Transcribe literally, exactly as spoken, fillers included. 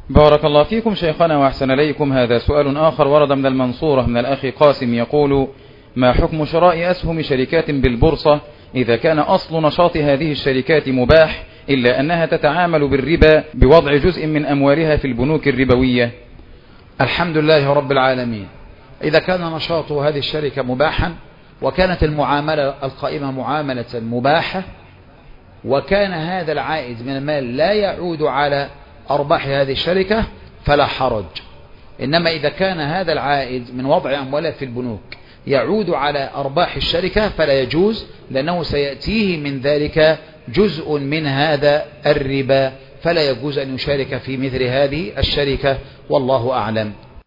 بارك الله فيكم شيخنا وأحسن إليكم. هذا سؤال آخر ورد من المنصورة من الأخ قاسم يقول: ما حكم شراء أسهم شركات بالبورصة إذا كان أصل نشاط هذه الشركات مباح إلا أنها تتعامل بالربا بوضع جزء من أموالها في البنوك الربوية؟ الحمد لله رب العالمين. إذا كان نشاط هذه الشركة مباحا وكانت المعاملة القائمة معاملة مباحة وكان هذا العائد من المال لا يعود على أرباح هذه الشركة فلا حرج. إنما إذا كان هذا العائد من وضع أموالها في البنوك يعود على أرباح الشركة فلا يجوز، لأنه سيأتيه من ذلك جزء من هذا الربا، فلا يجوز أن يشارك في مثل هذه الشركة، والله أعلم.